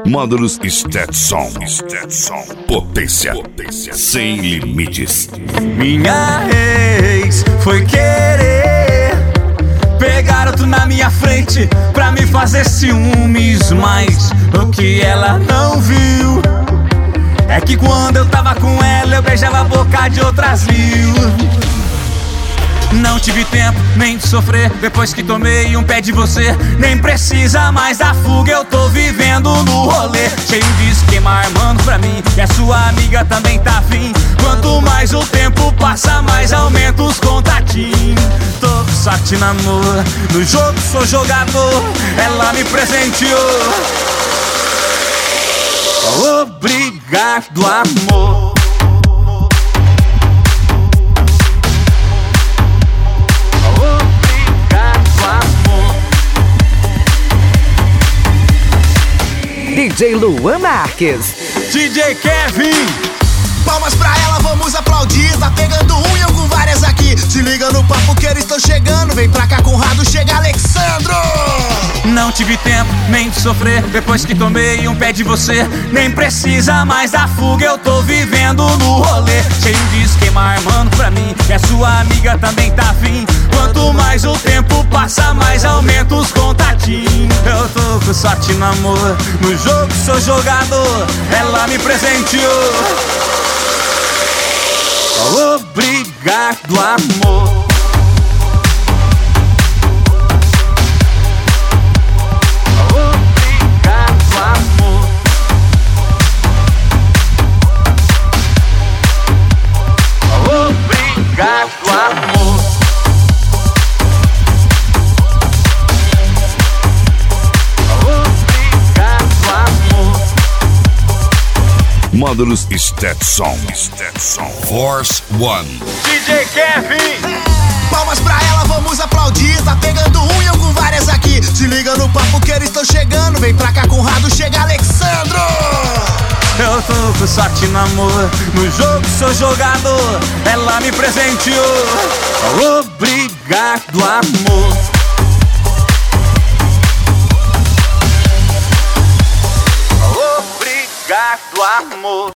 Módulos Stetson. Potência sem limites. Minha ex foi querer pegar outro na minha frente pra me fazer ciúmes, mas o que ela não viu é que quando eu tava com ela eu beijava a boca de outras mil. Não tive tempo nem de sofrer depois que tomei um pé de você. Nem precisa mais da fuga, eu tô vivendo no rolê. Cheio de esquema armando pra mim, e a sua amiga também tá afim. Quanto mais o tempo passa, mais aumenta os contatinhos. Tô com sorte no amor, no jogo sou jogador. Ela me presenteou. Obrigado, amor. DJ Luan Marques, DJ Kevin. Palmas pra ela, vamos aplaudir. Tá pegando um e eu com várias aqui. Se liga no papo que eles estão chegando. Vem pra cá, Conrado, chega Alexandro. Não tive tempo nem de sofrer depois que tomei um pé de você. Nem precisa mais da fuga, eu tô vivendo no rolê. Cheio de esquema armando pra mim, e a sua amiga também tá afim. Quanto mais o tempo passa, mais aumenta os contatinhos. Eu tô com sorte no amor, no jogo sou jogador. Ela me presenteou. Obrigado, amor. Obrigado, amor. Obrigado, amor. Obrigado, amor. Módulos Stetson. Force One. DJ Kevin. Palmas pra ela, vamos aplaudir. Tá pegando um e eu com várias aqui. Se liga no papo que eles estão chegando. Vem pra cá, Conrado, chega Alexandro. Eu tô com sorte no amor, no jogo sou jogador. Ela me presenteou. Obrigado, amor. Obrigado, amor.